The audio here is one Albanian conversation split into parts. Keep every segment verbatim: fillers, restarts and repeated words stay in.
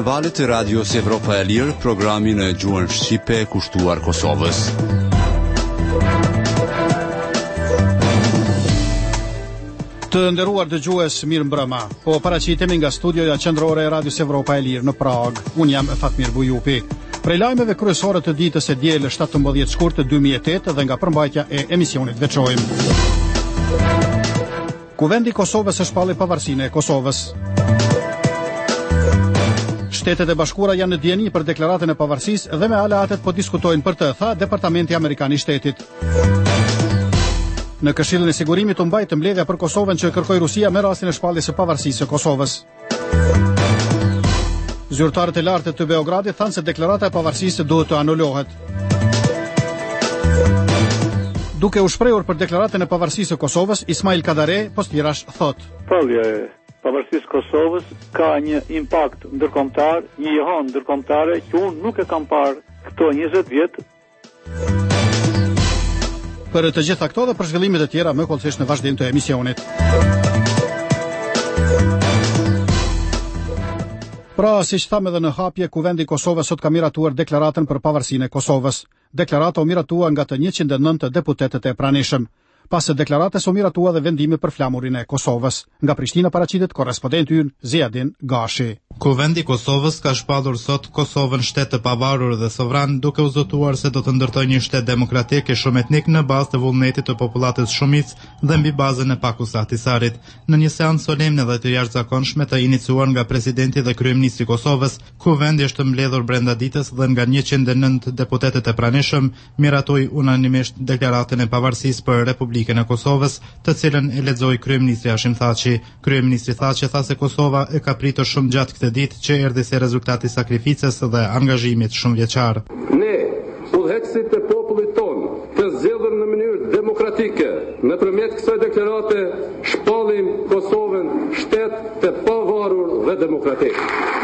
në valët e Radios Evropa e Lirë, programin e gjuhën shqipe kushtuar Kosovës. Të nderuar dëgjues, mirë mbrëma. Po paraqitemi nga studioja qendrore e Radios Evropa e Lirë në Prag. Unë jam Fatmir Bujupi. Prej lajmeve kryesore të ditës së diel shtatëmbëdhjetë shkurt dy mijë e tetë dhe nga përmbajtja e emisionit veçojmë. Kuvendi i Kosovës e shpalli pavarësinë e Kosovës. Shtetet e Bashkuara janë në dieni për deklaratën e pavarësisë dhe me aleatet po diskutojnë për të, tha Departamenti Amerikan i Shtetit. Në Këshillin e Sigurimit u mbajtë mbledhja për Kosovën që kërkoi Rusia me rastin e shpalljes së pavarësisë së Kosovës. Zyrtarët e lartë të Beogradit thanë se deklarata e pavarësisë duhet të anulohet. Duke u shprehur për deklaratën e pavarësisë së Kosovës, Ismail Kadare Postirash thot: Shpallja e pavarësisë së Kosovës ka një impakt ndërkombëtar, një jehon ndërkombëtare që unë nuk e kam parë këto njëzet vjet. Për të gjitha këto dhe për zhvillimet e tjera më kollësisht në vazhdim të emisionit. Pra, siç thamë edhe në hapje, Kuvendi i Kosovës sot ka miratuar deklaratën për pavarësinë e Kosovës. Deklarata u miratua nga të njëqind e nëntë deputetët e pranishëm. Pas së deklaratës u miratua dhe vendimi për flamurin e Kosovës. Nga Prishtina paraqitet korrespondenti ynë Ziadin Gashi. Kuvendi i Kosovës ka shpallur sot Kosovën shtet të pavarur dhe sovran, duke u zotuar se do të ndërtojë një shtet demokratik e shumë etnik në bazë të vullnetit të popullatës shumicë dhe mbi bazën e pakusahtisarit. Në një seancë solemne dhe të jashtëzakonshme të iniciuar nga presidenti dhe kryeministri i Kosovës, kuvendi është mbledhur brenda ditës dhe nga njëqind e nëntë deputetët e pranishëm miratoi unanimisht deklaratën e pavarësisë për Republikën e Kosovës, të cilën e lexoi kryeministri Hashim Thaçi. Kryeministri Thaçi tha se Kosova e ka pritur shumë gjatë këtë ditë që erdhi si rezultat i sakrificës dhe angazhimit shumëvjeçar. Ne, udhëheqësit e popullit ton, të zgjedhur në mënyrë demokratike, nëpërmjet kësaj deklarate shpallim Kosovën shtet të pavarur dhe demokratik.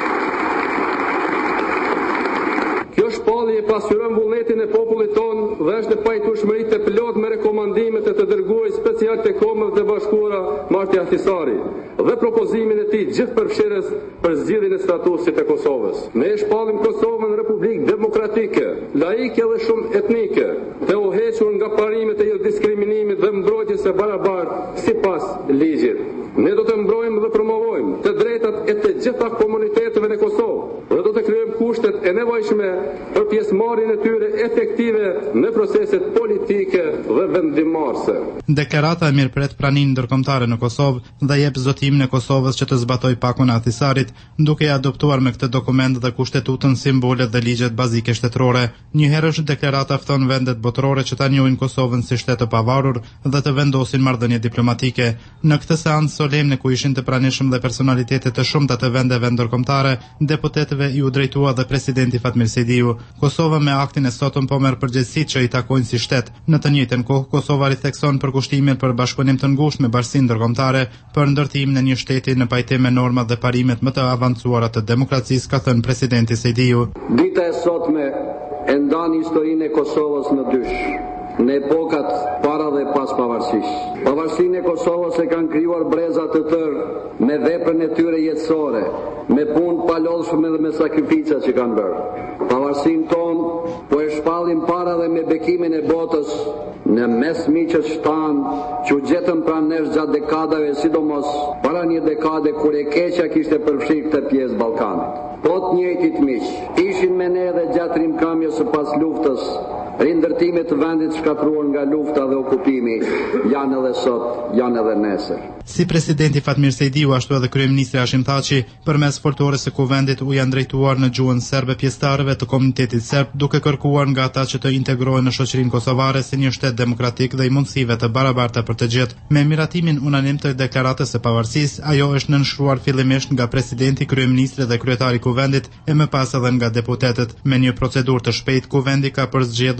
Kjo shpallje pasqyron vullnetin e popullit ton dhe është në pajtueshmëri të plot me rekomandimet e të dërguarit special të Kombeve të Bashkuara Marti Ahtisari dhe propozimin e tij gjithëpërfshirës për zgjidhjen e statusit të Kosovës. Ne shpallim Kosovën Republikë demokratike, laike dhe shumë etnike, të uhequr nga parimet e diskriminimit dhe mbrojtjes së barabartë sipas ligjit. Ne do të mbrojmë dhe promovojmë të drejtat e të gjitha komuniteteve në Kosovë dhe do të krijojmë kushtet e nevojshme për pjesëmarrjen e tyre efektive në proceset politike dhe vendimmarrëse. Deklarata e mirëpret praninë ndërkombëtare në Kosovë dhe jep zotimin e Kosovës që të zbatojë pakun e Ahtisarit, duke i adoptuar me këtë dokument dhe kushtetutën, simbolet dhe ligjet bazike shtetërore. Njëherësh deklarata fton vendet botërore që ta njohin Kosovën si shtet të pavarur dhe të vendosin marrëdhënie diplomatike. Në këtë seancë solemne ku ishin të pranishëm dhe personalitetet të shumta të vendeve ndërkombëtare, deputetëve i u drejtua dhe presidenti Fatmir Sejdiu. Kosova me aktin e sotëm po merr përgjegjësitë që i takojnë si shtet. Në të njëjtën kohë, Kosova rithekson përkushtimin për bashkëpunim të ngushtë me bashkinë ndërkombëtare për ndërtimin e një shteti në pajtim me normat dhe parimet më të avancuara të demokracisë, ka thënë presidenti Sejdiu. Dita e sotme e ndan historinë e Kosovës në dysh. Në epokat para dhe pas pavarësisë. Pavarësinë e Kosovës e kanë krijuar breza të tërë me veprën e tyre jetësore, me punë palodhshme dhe me sakrificat që kanë bërë. Pavarësinë tonë po e shpallim para dhe me bekimin e botës në mes miqët shtanë që u gjetën pranë nesh gjatë dekadave, sidomos para një dekade kur e keqja kishte përfshirë këtë pjesë Ballkanit. Po të njëjtit miq ishin me ne edhe gjatë rimkamjes së pas luftës. Rindërtimet të vendit shkatruar nga lufta dhe okupimi janë edhe sot, janë edhe nesër. Si presidenti Fatmir Sejdiu, ashtu edhe kryeministri Hashim Thaçi, përmes foltores së kuvendit u janë drejtuar në gjuhën serbe pjesëtarëve të komunitetit serb, duke kërkuar nga ata që të integrohen në shoqërinë kosovare si një shtet demokratik dhe i mundësive të barabarta për të gjithë. Me miratimin unanim të deklaratës së pavarësisë, ajo është nënshkruar fillimisht nga presidenti, kryeministri dhe kryetari i kuvendit e më pas edhe nga deputetët. Me një procedurë të shpejtë, kuvendi ka përzgjedhur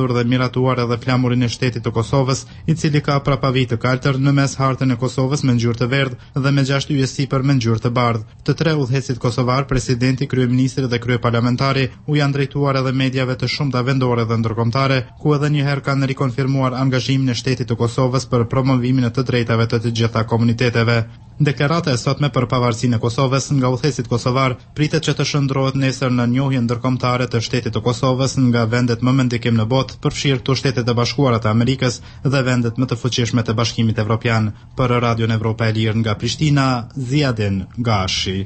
pritur dhe miratuar edhe flamurin e shtetit të Kosovës, i cili ka prapavi të kaltër në mes hartën e Kosovës me ngjyrë të verdhë dhe me gjashtë yje sipër me ngjyrë të bardhë. Të tre udhëheqësit kosovar, presidenti, kryeministri dhe kryeparlamentari u janë drejtuar edhe mediave të shumta vendore dhe ndërkombëtare, ku edhe një herë kanë rikonfirmuar angazhimin e shtetit të Kosovës për promovimin e të drejtave të të gjitha komuniteteve. Deklarata e sotme për pavarësinë e Kosovës nga udhëheqësit kosovar pritet që të shndrohet nesër në njohjen ndërkombëtare të shtetit të Kosovës nga vendet më me ndikim në botë, përfshirë këto Shtetet e Bashkuara të Amerikës dhe vendet më të fuqishme të Bashkimit Evropian. Për Radion Evropa e Lirë nga Prishtina, Ziadin Gashi.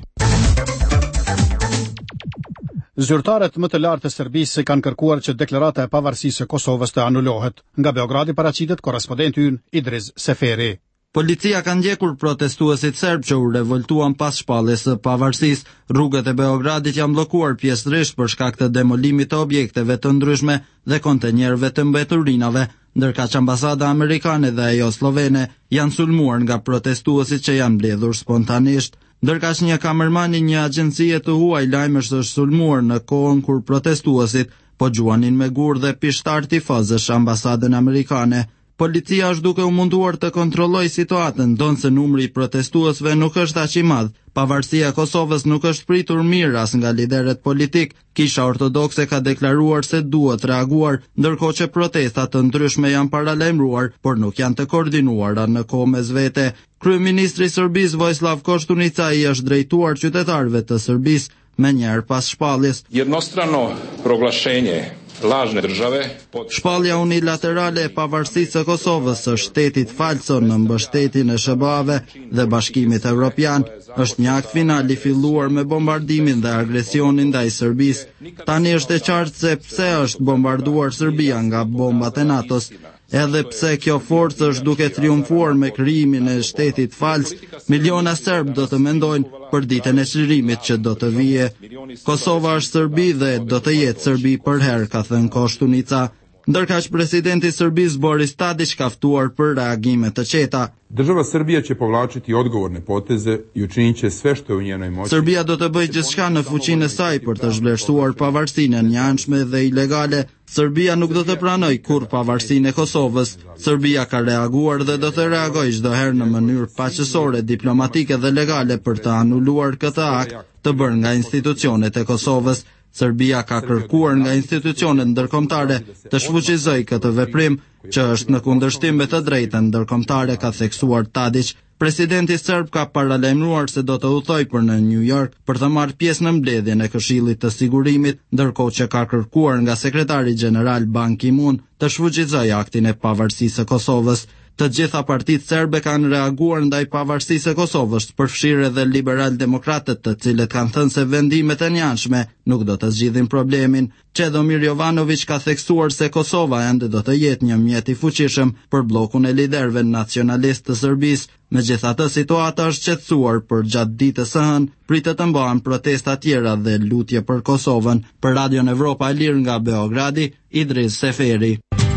Zyrtarët më të lartë të Serbisë kanë kërkuar që deklarata e pavarësisë së Kosovës të anulohet. Nga Beogradi paraqitet korrespondenti ynë Idris Seferi. Policia ka ndjekur protestuesit serb që u revoltuan pas shpalljes së pavarësisë. Rrugët e Beogradit janë bllokuar pjesërisht për shkak të demolimit të objekteve të ndryshme dhe kontenjerëve të mbeturinave, ndërka që ambasada amerikane dhe ajo slovene janë sulmuar nga protestuesit që janë mbledhur spontanisht. Ndërka që një kamermani një agjencie të huaj lajmësh është sulmuar në kohën kur protestuesit po gjuanin me gur dhe pishtar tifozësh ambasadën amerikane. Policia është duke u munduar të kontrollojë situatën, ndonse numri i protestuesve nuk është aq i madh. Pavarësia e Kosovës nuk është pritur mirë as nga liderët politik. Kisha ortodokse ka deklaruar se duhet reaguar, ndërkohë që protestat të ndryshme janë paralajmëruar, por nuk janë të koordinuara në kohë mes vete. Kryeministri i Serbisë Vojislav Koštunica i është drejtuar qytetarëve të Serbisë me njëherë pas shpalljes. Jednostrano proglašenje lažne države. Shpallja unilaterale e pavarësisë së Kosovës së shtetit falso në mbështetjen e S B A-ve dhe Bashkimit Evropian është një akt final i filluar me bombardimin dhe agresionin ndaj Serbisë. Tani është e qartë se pse është bombarduar Serbia nga bombat e NATO-s. Edhe pse kjo forcë është duke triumfuar me krijimin e shtetit fals, miliona serb do të mendojnë për ditën e çlirimit që do të vijë. Kosova është Serbi dhe do të jetë Serbi për herë, ka thënë Koštunica. Ndërka që presidenti i Serbisë Boris Tadić ka ftuar për reagime të qeta. Država Srbija će povlačiti odgovorne poteze i učinit će sve što je u njenoj moći. Serbia do të bëjë gjithçka në fuqinë e saj për të zhvlerësuar pavarësinë e njëanshme dhe ilegale. Serbia nuk do të pranoj kur pavarësinë e Kosovës. Serbia ka reaguar dhe do të reagojë çdo herë në mënyrë paqësore, diplomatike dhe legale për të anuluar këtë akt të bërë nga institucionet e Kosovës. Serbia ka kërkuar nga institucionet ndërkombëtare të shfuqizojë këtë veprim që është në kundërshtim me të drejtën ndërkombëtare, ka theksuar Tadić. Presidenti serb ka paralajmëruar se do të udhtojë për në New York për të marrë pjesë në mbledhjen e Këshillit të Sigurimit, ndërkohë që ka kërkuar nga sekretari gjeneral Ban Ki-moon të shfuqizojë aktin e pavarësisë së Kosovës. Të gjitha partitë serbe kanë reaguar ndaj pavarësisë së Kosovës, përfshirë edhe liberal-demokratët, të cilët kanë thënë se vendimet e njëanshme nuk do të zgjidhin problemin. Çedomir Jovanović ka theksuar se Kosova ende do të jetë një mjet i fuqishëm për bllokun e liderëve nacionalist të Serbisë. Megjithatë, situata është qetësuar për gjatë ditës së hënë pritet të mbahen protesta tjera dhe lutje për Kosovën. Për Radion Evropa e Lirë nga Beogradi, Idris Seferi.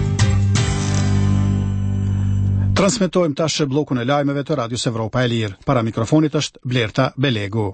Transmetojmë tash bllokun e lajmeve të Radios Evropa e Lirë. Para mikrofonit është Blerta Belegu.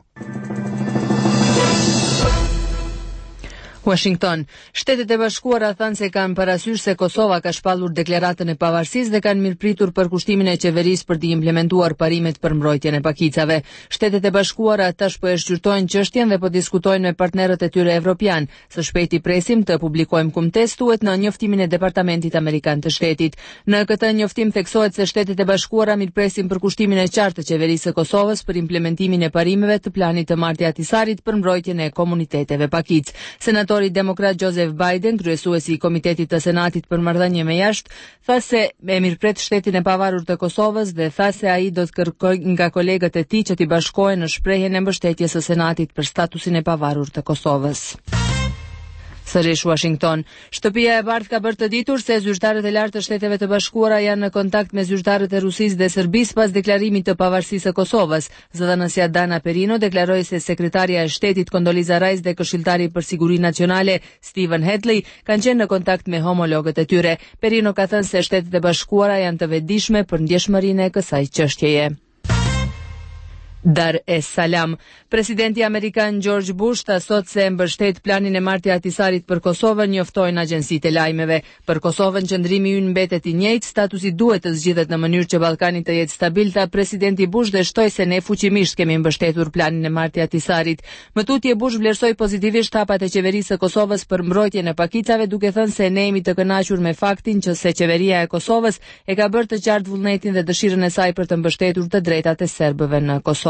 Washington. Shtetet e Bashkuara thanë se kanë parasysh se Kosova ka shpallur deklaratën e pavarësisë dhe kanë mirëpritur përkushtimin e qeverisë për të implementuar parimet për mbrojtjen e pakicave. Shtetet e Bashkuara tash po e shqyrtojnë çështjen dhe po diskutojnë me partnerët e tyre evropian. Së shpejti presim të publikojmë kumtes, thuhet në njoftimin e Departamentit Amerikan të Shtetit. Në këtë njoftim theksohet se Shtetet e Bashkuara mirëpresin përkushtimin e qartë të qeverisë së Kosovës për implementimin e parimeve të planit të Marti Atisarit për mbrojtjen e komuniteteve pakic. Senator Senatori demokrat Joseph Biden, kryesuesi i Komitetit të Senatit për marrëdhënie me jashtë, tha se e mirëpret shtetin e pavarur të Kosovës dhe tha se ai do të kërkojë nga kolegët e tij që t'i bashkohen në shprehjen e mbështetjes së Senatit për statusin e pavarur të Kosovës. Sërish Washington. Shtëpia e Bardhë ka bërë të ditur se zyrtarët e lartë të Shteteve të Bashkuara janë në kontakt me zyrtarët e Rusisë dhe Serbisë pas deklarimit të pavarësisë së Kosovës. Zëdhënësja Dana Perino deklaroi se sekretaria e Shtetit Condoleezza Rice dhe këshilltari për siguri nacionale Stephen Hadley kanë qenë në kontakt me homologët e tyre. Perino ka thënë se Shtetet e Bashkuara janë të vetëdijshme për ndjeshmërinë e kësaj çështjeje. Dar es Salam. Presidenti amerikan George Bush tha sot se mbështet planin e marrjes Ahtisarit për Kosovën, njoftojnë agjencitë e lajmeve. Për Kosovën qëndrimi ynë mbetet i njëjtë, statusi duhet të zgjidhet në mënyrë që Ballkani të jetë stabil, tha presidenti Bush dhe shtoi se ne fuqimisht kemi mbështetur planin e marrjes Ahtisarit. Më tutje Bush vlerësoi pozitivisht hapat e qeverisë së Kosovës për mbrojtjen e pakicave, duke thënë se ne jemi të kënaqur me faktin që se qeveria e Kosovës e ka bërë të qartë vullnetin dhe dëshirën e saj për të mbështetur të drejtat e serbëve në Kosovë.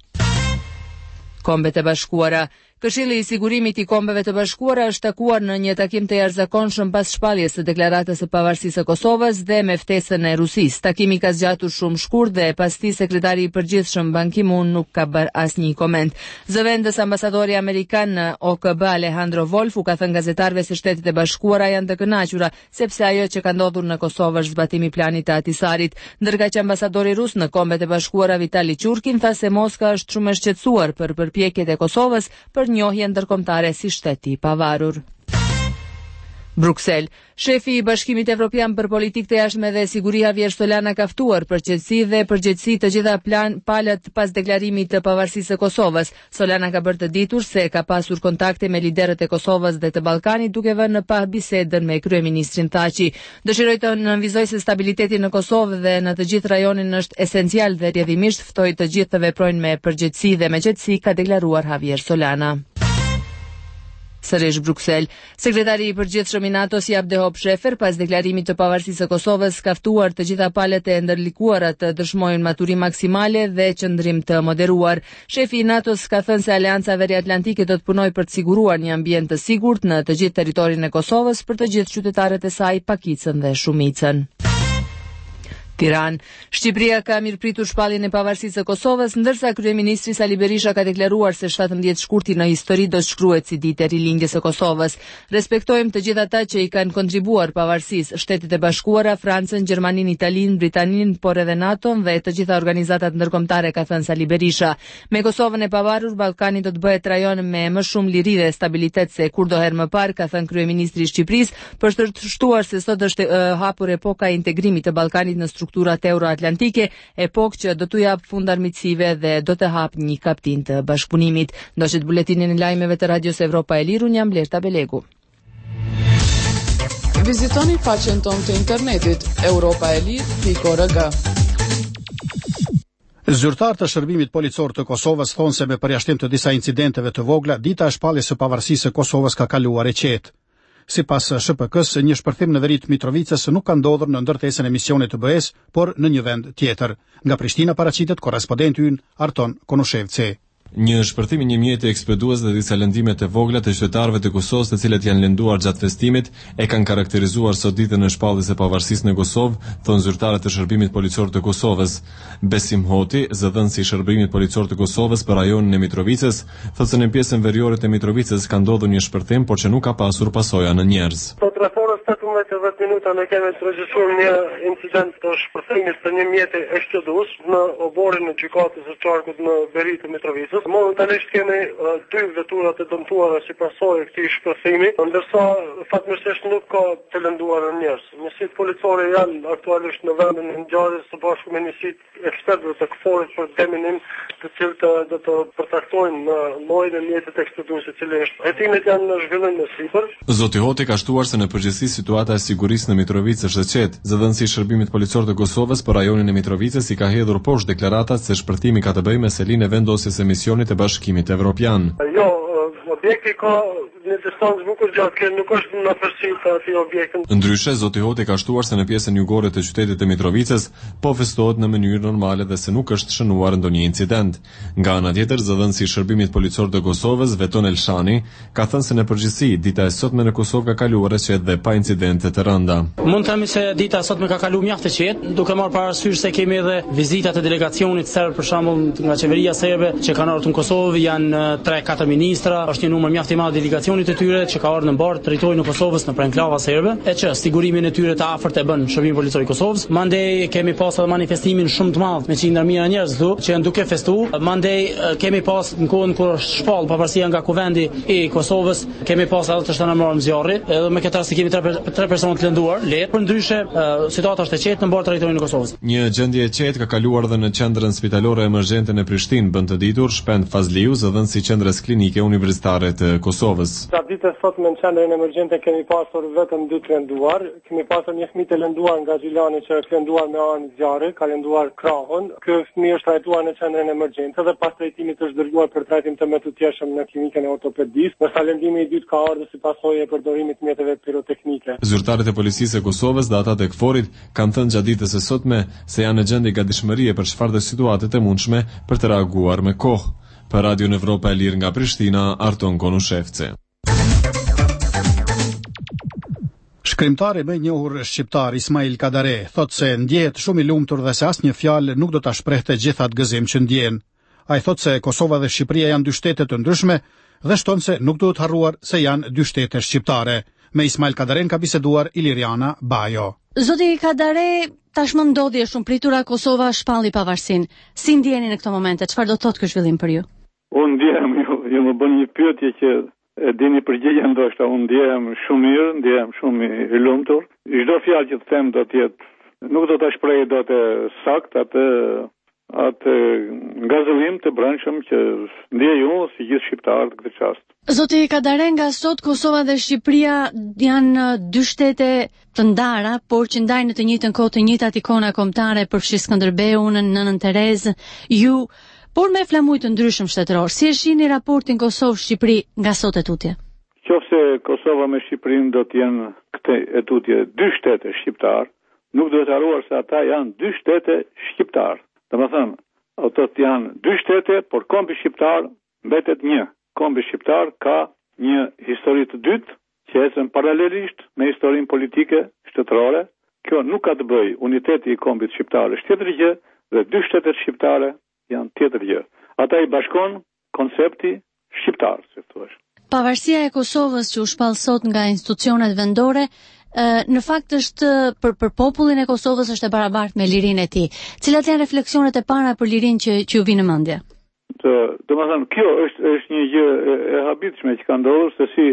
Kombet e Bashkuara. Këshilli i Sigurimit i Kombeve të Bashkuara është takuar në një takim të jashtëzakonshëm pas shpalljes së deklaratës së pavarësisë së Kosovës dhe me ftesën e Rusisë. Takimi ka zgjatur shumë shkurt dhe pas tij sekretari i përgjithshëm Ban Ki-moon nuk ka bërë asnjë koment. Zëvendës ambasadori amerikan në O K B Alejandro Wolf u ka thënë gazetarëve se Shtetet e Bashkuara janë të kënaqura sepse ajo që ka ndodhur në Kosovë është zbatimi i planit të Ahtisarit, ndërka që ambasadori rus në Kombet e Bashkuara Vitali Churkin tha se Moska është shumë e shqetësuar për përpjekjet e Kosovës për njohje ndërkombëtare si shteti i pavarur. Bruksel. Shefi i Bashkimit Evropian për Politikë të Jashtme dhe Siguri Javier Solana ka ftuar përgjegjësi dhe përgjegjësi të gjitha plan palët pas deklarimit të pavarësisë së Kosovës. Solana ka bërë të ditur se ka pasur kontakte me liderët e Kosovës dhe të Ballkanit duke vënë në pa bisedën me kryeministrin Thaçi. Dëshiroi të nënvizojë se stabiliteti në Kosovë dhe në të gjithë rajonin është esencial dhe rrjedhimisht ftoi të gjithë të veprojnë me përgjegjësi dhe me qetësi, ka deklaruar Javier Solana. Sërish Bruksel. Sekretari i përgjithshëm i NATO-s Jaap de Hoop Scheffer pas deklarimit të pavarësisë së Kosovës ka ftuar të gjitha palët e ndërlikuara të dëshmojnë maturim maksimale dhe qëndrim të moderuar. Shefi i NATO-s ka thënë se Aleanca Veriatlantike do të punojë për të siguruar një ambient të sigurt në të gjithë territorin e Kosovës për të gjithë qytetarët e saj, pakicën dhe shumicën. Tiranë. Shqipëria ka mirëpritur shpalljen e pavarësisë së Kosovës, ndërsa kryeministri Sali Berisha ka deklaruar se shtatëmbëdhjetë shkurti në histori do të shkruhet si ditë e rilindjes së Kosovës. Respektojmë të gjithë ata që i kanë kontribuar pavarësisë, Shtetet e Bashkuara, Francën, Gjermaninë, Italinë, Britaninë, por edhe NATO-n dhe të gjitha organizatat ndërkombëtare, ka thënë Sali Berisha. Me Kosovën e pavarur, Ballkani do të bëhet rajon me më shumë liri dhe stabilitet se kurdoherë më parë, ka thënë kryeministri i Shqipërisë, për të shtuar se sot është uh, hapur epoka e integrimit të Ballkanit në strukturat euroatlantike, epokë që do t'u jap fund armiqësive dhe do të hap një kaptin të bashkëpunimit. Ndoqët buletinin e lajmeve të Radios Evropa e Lirë, unë jam Blerta Belegu. Vizitoni faqen tonë të internetit europaelir pikë org. Zyrtarët e shërbimit policor të Kosovës thonë se me përjashtim të disa incidenteve të vogla, dita e shpalljes së pavarësisë së Kosovës ka kaluar e qetë. Sipas Sh P K-s, një shpërthim në veri të Mitrovicës nuk ka ndodhur në ndërtesën e misionit të B E S, por në një vend tjetër. Nga Prishtina paraqitet korrespondenti ynë Arton Konushevci. Një shpërthim i një mjeti eksplodues dhe disa lëndime të vogla të qytetarëve të Kosovës, të cilët janë lënduar gjatë festimit, e kanë karakterizuar sot ditën e shpalljes së pavarësisë në Kosovë, thonë zyrtarët e shërbimit policor të Kosovës. Besim Hoti, zëdhënësi i shërbimit policor të Kosovës për rajonin e Mitrovicës, thotë se në pjesën veriore të Mitrovicës ka ndodhur një shpërthim, por që nuk ka pasur pasoja në njerëz. Sot rreth orës tetëmbëdhjetë e dhjetë minuta ne kemi regjistruar një incident të shpërthimit të një mjeti eksplodues në oborin e gjykatës së Çarkut në veri të Mitrovicës. Momentalisht kemi uh, dy vetura të dëmtuara si pasojë këtij shpërthimi, ndërsa fatmirësisht nuk ka të lënduar njerëz. Njësitë policore janë aktualisht në vendin e ngjarjes së bashku me njësitë ekspertëve të K F O R-it për deminim, të cilët do të përcaktojnë në llojin e mjetit eksplodues i cili është. Hetimet janë në zhvillim në sipër. Zoti Hoti ka shtuar se në përgjithësi situata e sigurisë në Mitrovicë është e qetë. Zëdhënësi i shërbimit policor të Kosovës për rajonin e Mitrovicës i ka hedhur poshtë deklaratat se shpërthimi ka të bëjë me selinë e vendosjes së misionit të Bashkimit Evropian. Jo, objekti ka në distancë bukur gjatë, nuk është në afërsi të atij objekti. Ndryshe, zoti Hoti ka shtuar se në pjesën jugore të qytetit të Mitrovicës po festohet në mënyrë normale dhe se nuk është shënuar ndonjë incident. Nga ana tjetër, zëdhënësi i shërbimit policor të Kosovës, Veton Elshani, ka thënë se në përgjithësi dita e sotme në Kosovë ka kaluar e qetë dhe pa incidente të rënda. Mund të themi se dita e sotme ka kaluar mjaft e qetë, duke marrë parasysh se kemi edhe vizita të delegacionit serb, për shembull nga qeveria serbe që kanë ardhur në Kosovë, janë tre katër ministra, është një numër mjaft i madh delegacion migracionit të tyre që ka ardhur në mbar territorin e Kosovës në enklava serbe, e që sigurimin e tyre të afërt e bën shërbimi policor i Kosovës. Mandej kemi pas edhe manifestimin shumë të madh me qindra mijëra njerëz këtu që janë duke festuar. Mandej kemi pas në kohën kur është shpall pavarësia nga kuvendi i Kosovës, kemi pas edhe të shtanëmarrë në zjarri, edhe me këtë rast kemi tre, tre persona të lënduar. Lehtë, për ndryshe situata është e qetë në mbar territorin e Kosovës. Një gjendje e qetë ka kaluar edhe në qendrën spitalore emergjente në Prishtinë, bën të ditur Shpend Fazliu, zëdhënës i qendrës klinike universitare të Kosovës. Sa ditë sot në qendrën emergjente kemi pasur vetëm dy të lënduar, kemi pasur një fëmijë të lënduar nga Xhilani që ka lënduar me anë zjarri, ka lënduar krahun. Ky fëmijë është trajtuar në qendrën emergjente dhe pas trajtimit është dërguar për trajtim të mjetëtjeshëm në klinikën e ortopedisë. Ndërsa lëndimi i dytë ka ardhur si pasojë e përdorimit të mjeteve piroteknike. Zyrtarët e policisë e Kosovës dhe ata të KFOR-it kanë thënë gjatë ditës së sotme se janë në gjendje gatishmërie për çfarëdo situate të mundshme për të reaguar me kohë. Për Radio Evropa e Lirë nga Prishtina, Arton Konushevci. Shkrimtari më i njohur shqiptar Ismail Kadare thotë se ndjehet shumë i lumtur dhe se asnjë fjalë nuk do ta shprehte gjithë atë gëzim që ndjen. Ai thotë se Kosova dhe Shqipëria janë dy shtete të ndryshme dhe shton se nuk duhet harruar se janë dy shtete shqiptare. Me Ismail Kadaren ka biseduar Iliriana Bajo. Zoti Kadare, tashmë ndodhje shumë pritura, Kosova shpalli pavarësinë. Si ndjeni në këto momente? Çfarë do thotë ky zhvillim për ju? Unë ndjehem, ju, ju më bën një pyetje që e dini përgjigjen, ndoshta unë ndjehem shumë mirë, ndjehem shumë i lumtur. Çdo fjalë që të them do të jetë, nuk do ta shpreh dot e sakt atë atë ngazëllim të brendshëm që ndjej unë si gjithë shqiptarët këtë çast. Zoti Kadare, nga sot Kosova dhe Shqipëria janë dy shtete të ndara, por që ndajnë në të njëjtën kohë të njëjtat ikona kombëtare, përfshi Skënderbeun, Nënën Terezë, ju, por me flamuj të ndryshëm shtetëror. Si e shihni raportin Kosovë-Shqipëri nga sot e tutje? Qofse Kosova me Shqipërinë do të jenë këtë e tutje dy shtete shqiptar, nuk duhet harruar se ata janë dy shtete shqiptar. Domethënë, ato janë dy shtete, por kombi shqiptar mbetet një. Kombi shqiptar ka një histori të dytë që ecën paralelisht me historinë politike shtetërore. Kjo nuk ka të bëjë, uniteti i kombit shqiptar është tjetër gjë dhe dy shtetet shqiptare janë tjetër gjë. Ata i bashkon koncepti shqiptar, si thua. Pavarësia e Kosovës që u shpall sot nga institucionet vendore, në fakt është për për popullin e Kosovës është e barabartë me lirinë e tij. Cilat janë refleksionet e para për lirinë që që ju vinë në mendje? Të, domethënë kjo është është një gjë e habitshme që ka ndodhur, se si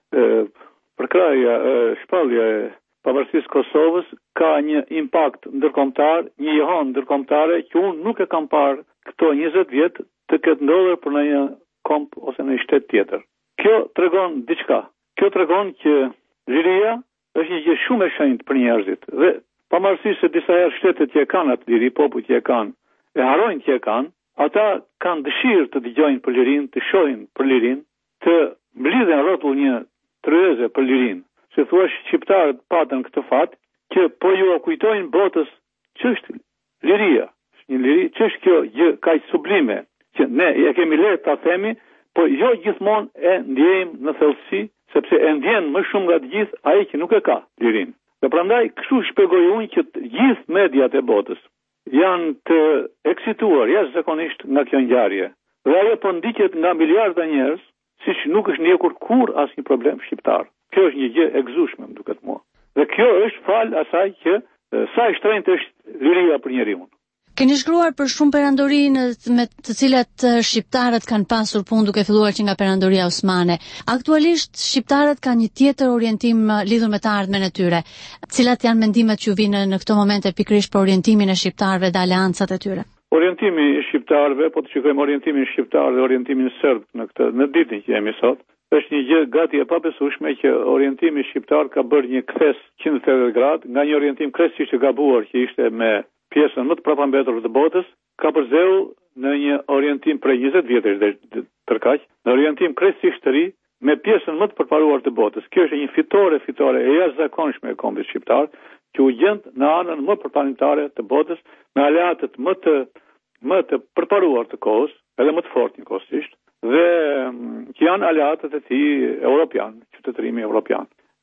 përkrahja, shpallja e pavarësisë Kosovës ka një impakt ndërkombëtar, një jehon ndërkombëtare që unë nuk e kam parë këto njëzet vjet të ketë ndodhur për në një komp ose në një shtet tjetër. Kjo tregon diçka. Kjo tregon që liria është një gjë shumë e shenjtë për njerëzit dhe pavarësisht se disa herë shtetet që e kanë atë liri, popujt që e kanë, e harrojnë që e kanë, ata kanë dëshirë të dëgjojnë për lirinë, të shohin për lirinë, të mblidhen rrotull një tryeze për lirinë. Si thua, shqiptarët patën këtë fat që po ju kujtojnë botës ç'është liria. Një liri, ç'është kjo gjë kaq sublime që ne e kemi lehtë ta themi, po jo gjithmonë e ndjejmë në thellësi, sepse e ndjen më shumë nga të gjithë ai që nuk e ka lirinë. Dhe prandaj kështu shpjegoj unë që të gjithë mediat e botës janë të eksituar jashtëzakonisht nga kjo ngjarje. Dhe ajo po ndiqet nga miliarda njerëz, siç nuk është ndjekur kur asnjë problem shqiptar. Kjo është një gjë e gëzueshme, më duket mua. Dhe kjo është fal asaj që sa e shtrenjtë është liria për njeriu. Keni shkruar për shumë perandori me të cilat shqiptarët kanë pasur punë duke filluar që nga perandoria osmane. Aktualisht shqiptarët kanë një tjetër orientim lidhur me të ardhmen e tyre. Cilat janë mendimet që ju vinë në këto momente pikërisht për orientimin e shqiptarëve dhe aleancat e tyre? Orientimi i shqiptarëve, po të shikojmë orientimin shqiptar dhe orientimin serb në këtë në ditën që jemi sot, është një gjë gati e pabesueshme që orientimi shqiptar ka bërë një kthes njëzet e tetëdhjetë gradë nga një orientim krejtësisht i gabuar që ishte me pjesën më të përpambetur të botës, ka përzeu në një orientim prej njëzet vjetësh dhe tërkaq, në orientim krejtësisht të ri me pjesën më të përparuar të botës. Kjo është një fitore fitore e jashtëzakonshme e kombit shqiptar, që u gjend në anën më përparimtare të botës, me aleatët më të më të përparuar të kohës, edhe më të fortë njëkohësisht, dhe që janë aleatët e tij europian, qytetërimi europian.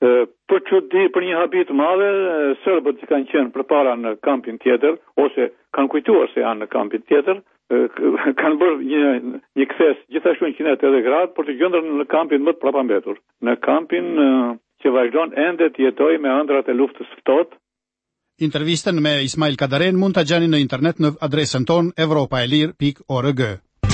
Për çudi, për një habi të madhe, serbët që kanë qenë përpara në kampin tjetër, ose kanë kujtuar se janë në kampin tjetër, kanë bërë një, një kthes gjithashtu në Kinet edhe Grad për të gjendur në kampin më të prapambetur. Në kampin që vazhdon ende të jetojë me ëndrat e luftës së ftohtë. Intervistën me Ismail Kadaren mund ta gjeni në internet në adresën tonë evropaelir pikë org.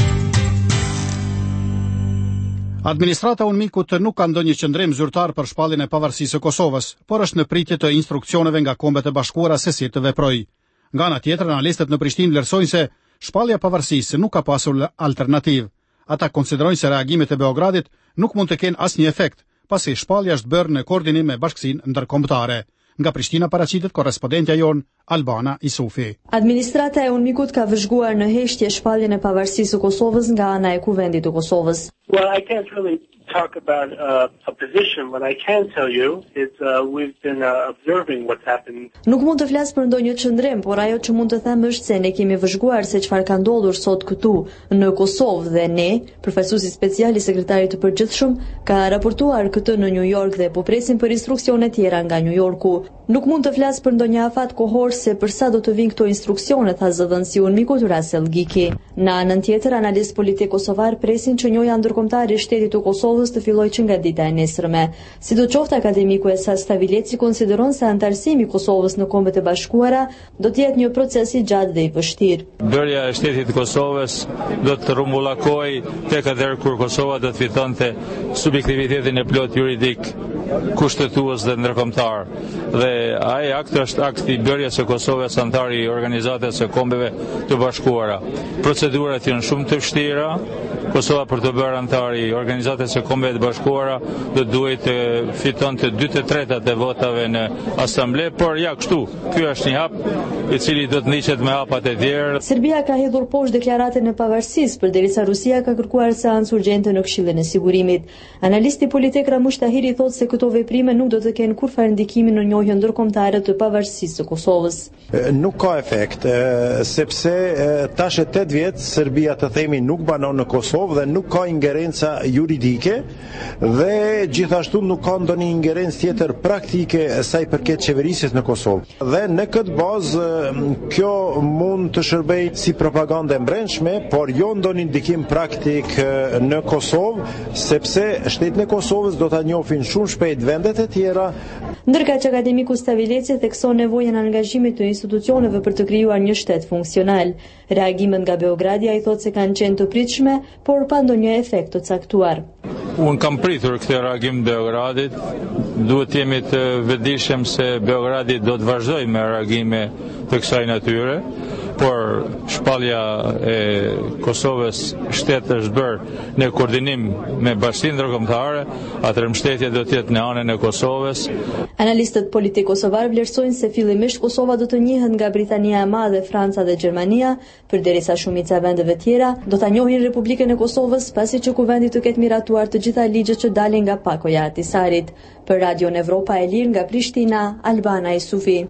Administrata e UNMIK-ut nuk ka ndonjë qëndrim zyrtar për shpalljen e pavarësisë së Kosovës, por është në pritje të instruksioneve nga Kombet e Bashkuara se si të veprojë. Nga ana tjetër, analistët në Prishtinë vlerësojnë se shpallja e pavarësisë nuk ka pasur alternativë. Ata konsiderojnë se reagimet e Beogradit nuk mund të kenë asnjë efekt, pasi shpallja është bërë në koordinim me Bashkësinë Ndërkombëtare. Nga Prishtina paraqitet korrespondentja jon Albana Isufi. Administrata e UNMIK-ut ka vëzhguar në heshtje shpalljen e pavarësisë së Kosovës nga ana e Kuvendit të Kosovës. Well, I can't really talk about uh, a position. What I can tell you is uh, we've been uh, observing what's happened. Nuk mund të flas për ndonjë çndrim, por ajo që mund të them është se ne kemi vëzhguar se çfarë ka ndodhur sot këtu në Kosovë dhe ne, përfaqësuesi special i sekretarit të përgjithshëm, ka raportuar këtë në New York dhe po presim për instruksione tjera nga New Yorku. Nuk mund të flas për ndonjë afat kohor se për sa do të vinë këto instruksione, tha zëvendësi UNMIK-ut Rasel Giki. Në anën tjetër, analist politik kosovar presin që njohja ndërkombëtare e shtetit të Kosovës të fillojë që nga dita e nesërme. Sidoqoftë, akademiku Esas Stavileci konsideron se antarësimi i Kosovës në Kombet e Bashkuara do të jetë një proces i gjatë dhe i vështirë. Bërja e shtetit të Kosovës do të rrumbullakojë tek atë kur Kosova do të fitonte subjektivitetin e plot juridik, kushtetues dhe ndërkombëtar. Dhe ai akt është akti i bërjes së Kosovës antari i Organizatës së Kombeve të Bashkuara. Procedurat janë shumë të vështira. Kosova për të bërë antari i Organizatës së Kombeve të Bashkuara do duhet të fitonte dy të tretat e votave në asamble, por ja kështu. Ky është një hap i cili do të ndiqet me hapat e tjerë. Serbia ka hedhur poshtë deklaratën e pavarësisë, përderisa Rusia ka kërkuar seancë urgjente në Këshillin e Sigurimit. Analisti politik Ramush Tahiri thotë se këto veprime nuk do të kenë kurrfarë ndikimin në njohjen ndërkombëtare të pavarësisë së Kosovës. Nuk ka efekt, sepse tash e tetë vjet Serbia të themi nuk banon në Kosovë dhe nuk ka ingerenca juridike dhe gjithashtu nuk ka ndonjë ingerencë tjetër praktike sa i përket qeverisjes në Kosovë. Dhe në këtë bazë kjo mund të shërbejë si propagandë e brendshme, por jo ndonjë ndikim praktik në Kosovë, sepse shteti i Kosovës do ta njohin shumë shpejt vendet e tjera. Ndërkaq akademiku Stavileci thekson nevojën e angazhimit të institucioneve për të krijuar një shtet funksional. Reagimet nga Beogradi ai thotë se kanë qenë të pritshme, por pa ndonjë efekt të caktuar. Unë kam pritur këtë reagim Beogradit. Duhet të jemi të vetëdijshëm se Beogradi do të vazhdojë me reagime të kësaj natyre, por shpallja e Kosovës shtet është bërë në koordinim me Bashkinë Ndërkombëtare, atëherë mbështetja do të jetë në anën e Kosovës. Analistët politik kosovar vlerësojnë se fillimisht Kosova do të njihet nga Britania e Madhe, Franca dhe Gjermania, përderisa shumica e vendeve tjera do ta njohin Republikën e Kosovës pasi që kuvendi të ketë miratuar të gjitha ligjet që dalin nga pakoja e Ahtisarit. Për Radion Evropa e Lirë nga Prishtina, Albana Isufi.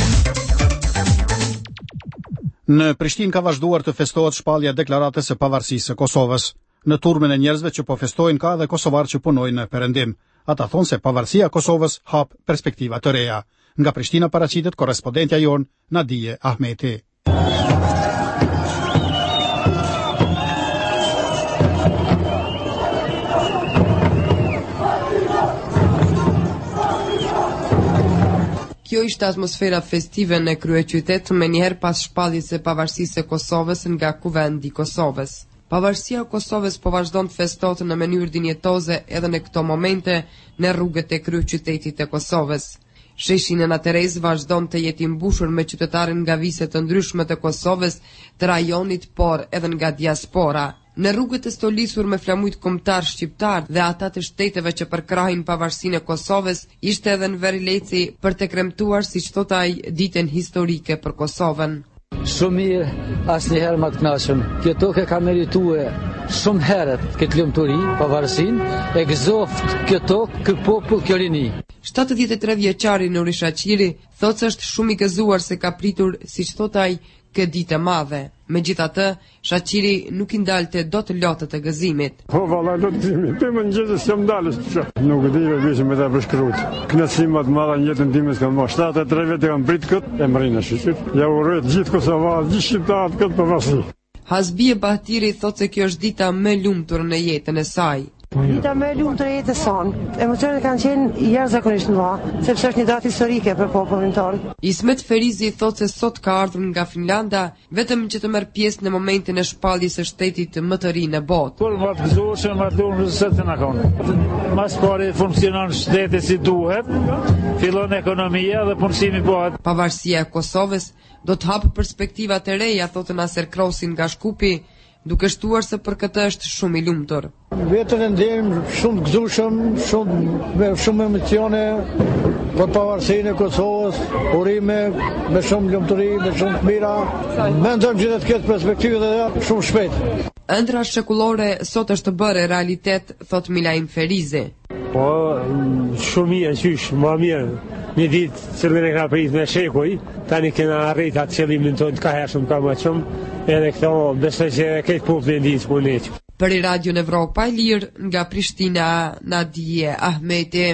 Në Prishtinë ka vazhduar të festohet shpallja e deklaratës së pavarësisë së Kosovës. Në turmin e njerëzve që po festojnë ka edhe kosovar që punojnë në perëndim. Ata thonë se pavarësia e Kosovës hap perspektiva të reja. Nga Prishtina paraqitet korrespondentja jon Nadije Ahmeti. Kjo ishte atmosfera festive në kryeqytet me njëherë pas shpalljes së pavarësisë së Kosovës nga Kuvendi i Kosovës. Pavarësia e Kosovës po vazhdon të festohet në mënyrë dinjetoze edhe në këto momente në rrugët e kryeqytetit të Kosovës. Sheshi Nëna Terezë vazhdon të jetë i mbushur me qytetarë nga vise të ndryshme të Kosovës, të rajonit, por edhe nga diaspora. Në rrugët e stolisur me flamujt kombëtar shqiptar dhe ata të shteteve që përkrahin pavarësinë e Kosovës, ishte edhe në Veri Leci për të kremtuar, siç thot ai, ditën historike për Kosovën. Shumë mirë, asnjëherë më të kënaqshëm. Kjo tokë ka merituar shumë herët këtë lumturi, pavarësinë, e gëzoft kjo tokë, ky popull, kjo rini. shtatëdhjetë e tre vjeçari Nuri Shaqiri thotë se është shumë i gëzuar se ka pritur, siç thot ai, këtë ditë e madhe. Megjithatë, Shaqiri nuk i ndalte dot lotët e gëzimit. Po valla lotëzimi, pe mëngjeses jam dalës. Nuk e di vetëm me ta përshkruaj. Kënaqësi më të madhe në jetën time s'kam marrë. shtatëdhjetë e tre vjet e kam prit këtë, e mrinë shqip. Ja uroj gjithë Kosovë, gjithë shqiptarët këtë pavarësi. Hasbie Bahtiri thotë se kjo është dita më e lumtur në jetën e saj. Dita më e lumtur e jetës son. Emocionet kanë qenë jashtëzakonisht të mëdha, sepse është një datë historike për popullin tonë. Ismet Ferizi thotë se sot ka ardhur nga Finlanda vetëm që të merr pjesë në momentin e shpalljes së shtetit më të ri në botë. Por më të gëzoshëm, më të rëndësishme na kanë. Mas pari funksionon shteti si duhet, fillon ekonomia dhe punësimi bëhet. Pavarësia e Kosovës do të hapë perspektiva të reja, thotë Naser Krosi nga Shkupi, duke shtuar se për këtë është shumë i lumtur. Vetën e ndjem shumë të gëzueshëm, shumë me shumë emocione për pavarësinë e Kosovës, urime me shumë lumturi, me shumë të mira. Mendojmë që do të ketë perspektive dhe shumë shpejt. Ëndra shekullore sot është bërë realitet, thot Milaim Ferizi. Po, shumë mirë, qysh, më mirë. Një ditë cilën e ka prit me shekuj, tani kena arrit atë qëllimin tonë ka hershëm ka më shumë, edhe këto besoj që këtë popullin ditë punit. Për i Radion Evropa e Lirë, nga Prishtina, Nadije Ahmeti.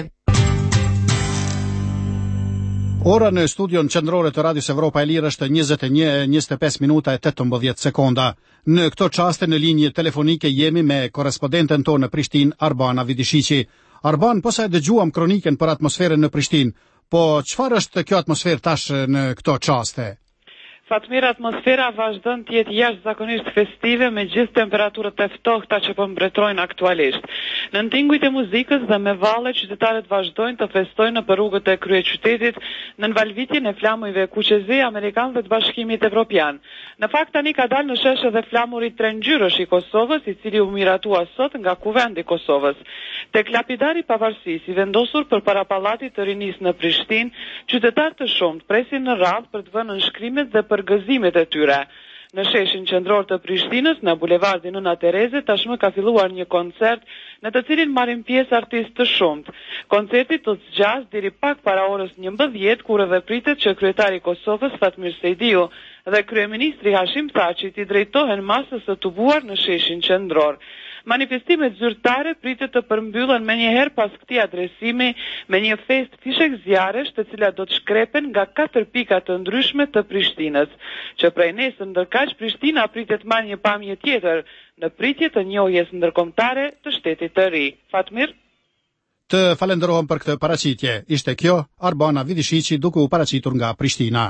Ora në studion qendrore të Radios Evropa e Lirë është njëzet e një e njëzet e pesë minuta e tetëmbëdhjetë sekonda. Në këto çaste në linjë telefonike jemi me korrespondenten tonë në Prishtinë, Arbana Vidishiqi. Arban, po sa e dëgjuam kroniken për atmosferën në Prishtinë, po çfarë është kjo atmosferë tash në këto çaste? Fatmir, atmosfera vazhdon të jetë jashtëzakonisht festive me gjithë temperaturët e ftohta që po mbretërojnë aktualisht. Në tingujt e muzikës dhe me valle, qytetarët vazhdojnë të festojnë në rrugët e kryeqytetit në nvalvitjen e flamujve kuqezi amerikan dhe të Bashkimit Evropian. Në fakt tani ka dalë në shesh edhe flamuri trengjyrësh i Kosovës, i cili u miratua sot nga kuvendi i Kosovës. Tek lapidari pavarësisë i vendosur përpara pallatit të rinisë në Prishtinë, qytetarë të shumtë presin në radhë për të vënë nënshkrimet dhe për gëzimet e tyre. Në sheshin qendror të Prishtinës, në bulevardin Nëna Tereze, tashmë ka filluar një koncert në të cilin marrin pjesë artistë të shumtë. Koncerti do të zgjas deri pak para orës njëmbëdhjetë, kur edhe pritet që kryetari i Kosovës Fatmir Sejdiu dhe kryeministri Hashim Thaçi të drejtohen masës së tubuar në sheshin qendror. Manifestimet zyrtare pritet të përmbyllen me njëherë pas këtij adresimi me një fest fishek zjarresh, të cilat do të shkrepen nga katër pika të ndryshme të Prishtinës, që prej nesër ndërkaq Prishtina pritet marrë një pamje tjetër në pritje të njohjes ndërkombëtare të shtetit të ri. Fatmir? Të falenderohem për këtë paraqitje. Ishte kjo Arbana Vidishiqi duke u paraqitur nga Prishtina.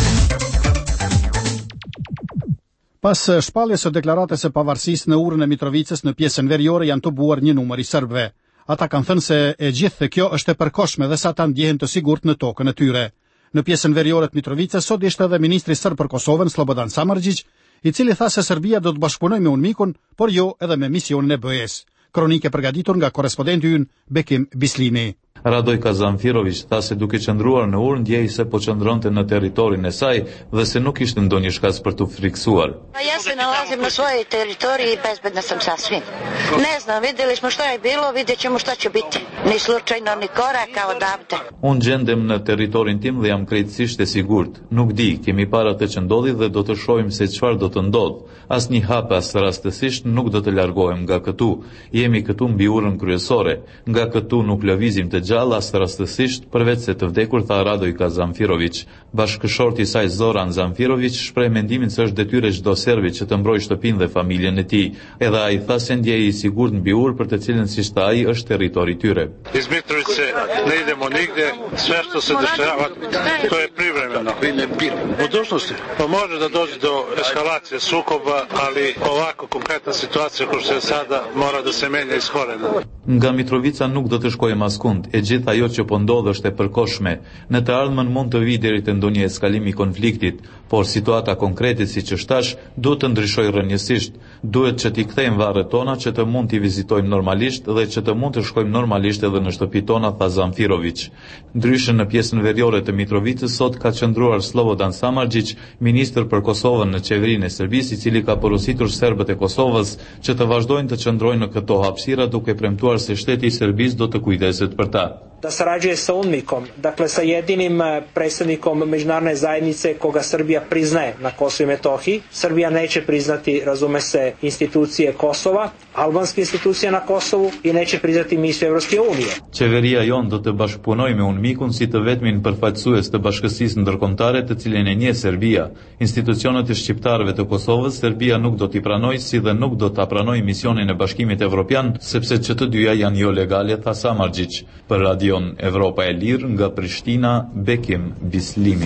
Pas shpalljes së deklaratës së pavarësisë në urën e Mitrovicës në pjesën veriore janë tubuar një numër i serbëve. Ata kanë thënë se e gjithë kjo është e përkohshme dhe sa ata ndjehen të sigurt në tokën e tyre. Në pjesën veriore të Mitrovicës sot ishte edhe ministri serb për Kosovën Slobodan Samardžić, i cili tha se Serbia do të bashkëpunojë me UNMIK-un, por jo edhe me misionin e B E S. Kronike përgatitur nga korrespondenti ynë Bekim Bislimi. Radojka Zamfirović tha se duke qëndruar në urë ndjej se po qëndronte në territorin e saj dhe se nuk ishte ndonjë shkak për të friksuar. Ja se nalazim na svojoj teritoriji i bezbedna sam sasvim. Ne znam, vidjeli smo što je bilo, vidjet ćemo što će biti. Ni slučajno ni koraka odavde. Unë gjendem në territorin tim dhe jam krejtësisht e sigurt. Nuk di, kemi para të që ndodhi dhe do të shohim se çfarë do të ndodh. Asnjë hap as rastësisht nuk do të largohem nga këtu. Jemi këtu mbi urën kryesore. Nga këtu nuk lëvizim të gjallë as rastësisht, përveç se të vdekur, tha Radojka Zamfirović. Bashkëshorti i saj Zoran Zamfirović shpreh mendimin se është detyrë çdo serbi që të mbrojë shtëpinë dhe familjen e tij. Edhe ai tha se ndjej i sigurt mbi urë për të cilën si shta ai është territori i tyre. Iz Mitrovice ne idemo nigde, sve što se dešava to je privremeno. U budućnosti pa može da dođe do eskalacije sukoba, ali ovako konkretna situacija kao što je sada mora da se menja iz korena. Nga Mitrovica nuk do të shkojmë askund, e gjithë ajo që po ndodh është e përkohshme. Në të ardhmen mund të vi deri te ndonjë eskalim i konfliktit, por situata konkrete siç është tash duhet të ndryshojë rrënjësisht. Duhet që t'i kthejmë varret tona që të mund t'i vizitojmë normalisht dhe që të mund të shkojmë normalisht edhe në shtëpitë tona, tha Zamfirović. Ndryshe në pjesën veriore të Mitrovicës sot ka qëndruar Slobodan Samardžić, ministër për Kosovën në qeverinë e Serbisë, i cili ka porositur serbët e Kosovës që të vazhdojnë të qëndrojnë në këto hapësira duke premtuar se shteti i Serbisë do të kujdeset për ta. da sarađuje sa UNMIK-om, dakle sa jedinim predstavnikom međunarodne zajednice koga Srbija priznaje na Kosovu i Metohiji. Srbija neće priznati, razume se, institucije Kosova, albanske institucije na Kosovu i neće priznati misiju Evropske unije. Qeveria jon do të bashkëpunojë me UNMIK-un si të vetmin përfaqësues të bashkësisë ndërkombëtare të cilën e njeh Serbia. Institucionet e shqiptarëve të Kosovës Serbia nuk do t'i pranojë si dhe nuk do ta pranojë misionin e Bashkimit Evropian sepse që të dyja janë jo legale, tha Samardžić. Për Radion Evropa e Lirë nga Prishtina, Bekim Bislimi.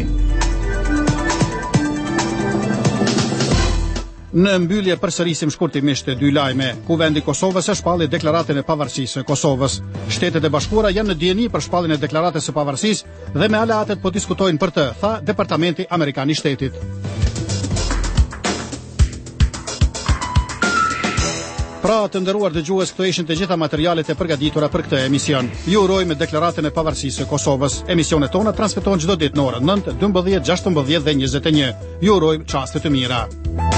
Në mbyllje përsërisim shkurtimisht dy lajme. Kuvendi i Kosovës e shpalli deklaratën e pavarësisë së Kosovës. Shtetet e Bashkuara janë në dieni për shpalljen e deklaratës së pavarësisë dhe me aleatet po diskutojnë për të, tha Departamenti Amerikan i Shtetit. Pra të nderuar dëgjues, këto ishin të gjitha materialet e përgatitura për këtë emision. Ju urojmë deklaratën e pavarësisë së Kosovës. Emisionet tona transmetohen çdo ditë në orën nëntë, dymbëdhjetë, gjashtëmbëdhjetë dhe njëzet e një. Ju urojmë çaste të mira.